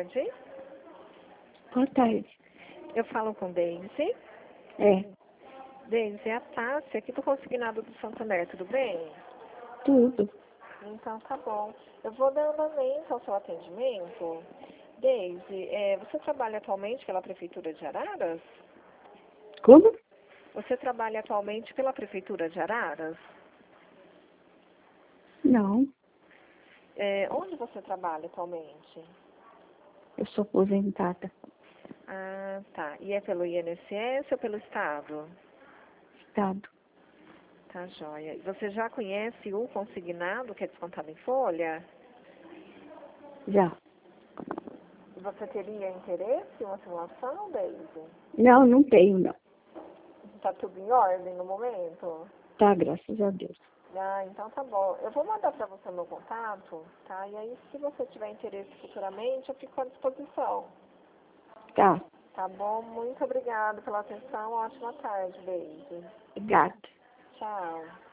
tarde. Boa tarde. Eu falo com Deise. É, Deise, é a Tássia aqui do Consignado do Santander, tudo bem? tudo. Então tá bom. Eu vou dar andamento ao seu atendimento. Deise, você trabalha atualmente pela Prefeitura de Araras? Como? Você trabalha atualmente pela Prefeitura de Araras? Não, Onde você trabalha atualmente? eu sou aposentada. Ah, tá. E é pelo INSS ou pelo Estado? Estado. Tá, joia. Você já conhece o consignado que é descontado em folha? Já. E você teria interesse em uma simulação, Deise? Não, não tenho, não. Tá tudo em ordem no momento? Tá, graças a Deus. Ah, então tá bom. Eu vou mandar para você o meu contato, tá? E aí, se você tiver interesse futuramente, eu fico à disposição. Tá, Tá bom? Muito obrigada pela atenção. Ótima tarde, Deise. obrigada. Tchau.